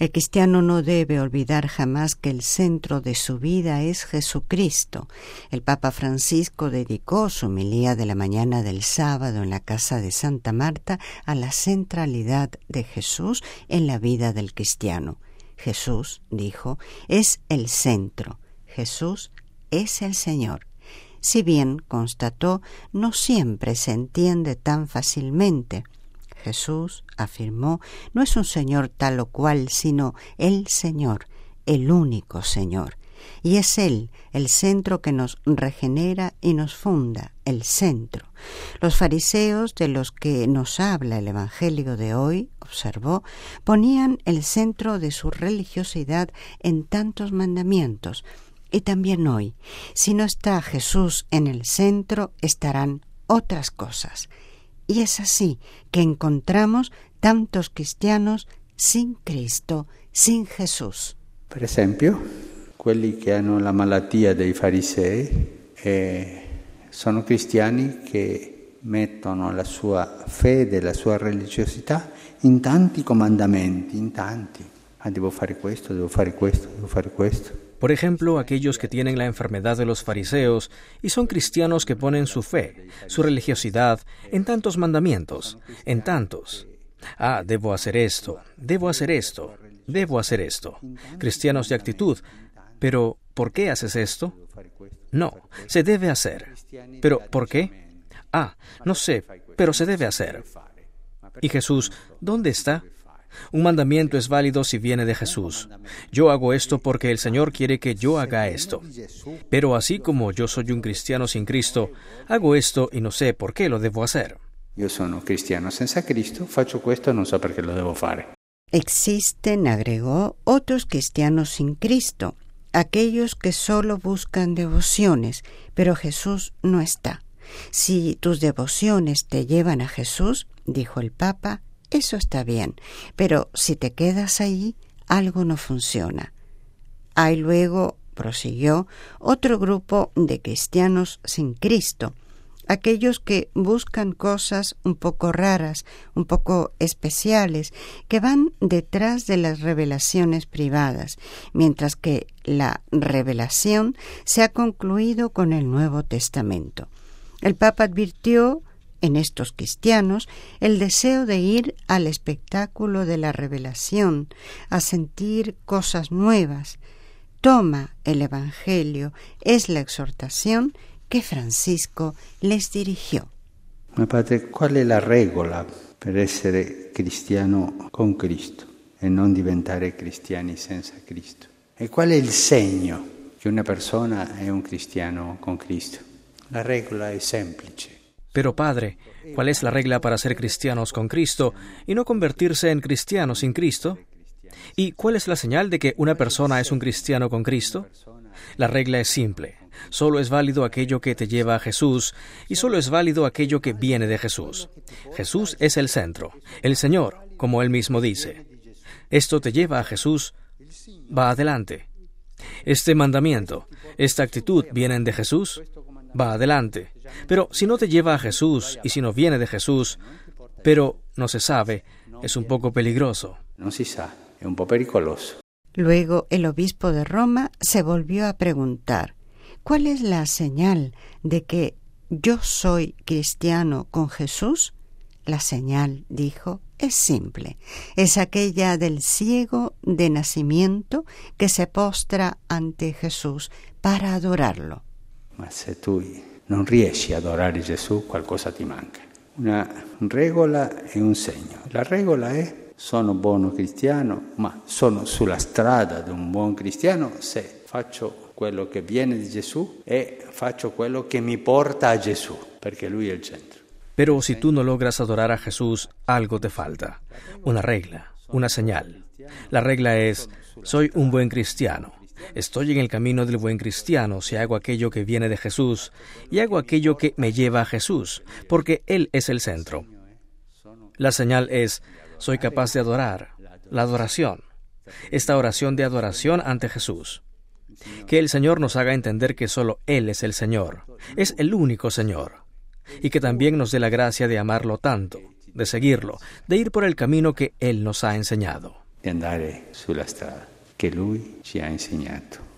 El cristiano no debe olvidar jamás que el centro de su vida es Jesucristo. El Papa Francisco dedicó su homilía de la mañana del sábado en la casa de Santa Marta a la centralidad de Jesús en la vida del cristiano. Jesús, dijo, es el centro. Jesús es el Señor. Si bien, constató, no siempre se entiende tan fácilmente. Jesús, afirmó, no es un Señor tal o cual, sino el Señor, el único Señor. Y es Él, el centro que nos regenera y nos funda, el centro. Los fariseos de los que nos habla el Evangelio de hoy, observó, ponían el centro de su religiosidad en tantos mandamientos. Y también hoy, si no está Jesús en el centro, estarán otras cosas. Y es así que encontramos tantos cristianos sin Cristo, sin Gesù. Per esempio, quelli che hanno la malattia dei farisei sono cristiani che mettono la sua fede, la sua religiosità in tanti comandamenti, in tanti. Devo fare questo, devo fare questo, devo fare questo. Por ejemplo, aquellos que tienen la enfermedad de los fariseos y son cristianos que ponen su fe, su religiosidad, en tantos mandamientos, en tantos. Debo hacer esto, debo hacer esto, debo hacer esto. Cristianos de actitud. Pero, ¿por qué haces esto? No, se debe hacer. ¿Pero por qué? No sé, pero se debe hacer. ¿Y Jesús, dónde está? Un mandamiento es válido si viene de Jesús. Yo hago esto porque el Señor quiere que yo haga esto. Pero así como yo soy un cristiano sin Cristo, hago esto y no sé por qué lo debo hacer. Yo sono cristiano senza Cristo, faccio questo e non so perché lo devo fare. Existen, agregó, otros cristianos sin Cristo, aquellos que solo buscan devociones, pero Jesús no está. Si tus devociones te llevan a Jesús, dijo el Papa, eso está bien, pero si te quedas ahí, algo no funciona. Hay luego, prosiguió, otro grupo de cristianos sin Cristo, aquellos que buscan cosas un poco raras, un poco especiales, que van detrás de las revelaciones privadas, mientras que la revelación se ha concluido con el Nuevo Testamento. El Papa advirtió en estos cristianos el deseo de ir al espectáculo de la revelación, a sentir cosas nuevas. Toma el Evangelio, es la exhortación que Francisco les dirigió. Ma padre, qual è la regola per essere cristiano con Cristo e non diventare cristiani senza Cristo? E qual è il segno che una persona è un cristiano con Cristo? La regola è semplice. Pero Padre, ¿cuál es la regla para ser cristianos con Cristo y no convertirse en cristianos sin Cristo? ¿Y cuál es la señal de que una persona es un cristiano con Cristo? La regla es simple. Solo es válido aquello que te lleva a Jesús y solo es válido aquello que viene de Jesús. Jesús es el centro, el Señor, como Él mismo dice. Esto te lleva a Jesús, va adelante. Este mandamiento, esta actitud vienen de Jesús, va adelante. Pero si no te lleva a Jesús y si no viene de Jesús, pero no se sabe, es un poco peligroso. No si sa, è un po' pericoloso. Luego el obispo de Roma se volvió a preguntar, ¿cuál es la señal de que yo soy cristiano con Jesús? La señal, dijo, es simple. Es aquella del ciego de nacimiento que se postra ante Jesús para adorarlo. Ma se tu non riesci ad adorare Gesù, qualcosa ti manca. Una regola e un segno. La regola è sono buono cristiano, ma sono sulla strada di un buon cristiano se faccio quello che viene di Gesù e faccio quello che mi porta a Gesù, perché Lui è il centro. Pero si tú no logras adorar a Jesús, algo te falta. Una regla, una señal. La regla es, soy un buen cristiano. Estoy en el camino del buen cristiano si hago aquello que viene de Jesús y hago aquello que me lleva a Jesús, porque Él es el centro. La señal es, soy capaz de adorar, la adoración, esta oración de adoración ante Jesús. Que el Señor nos haga entender que solo Él es el Señor, es el único Señor, y que también nos dé la gracia de amarlo tanto, de seguirlo, de ir por el camino que Él nos ha enseñado. di andare sulla strada che lui ci ha insegnato.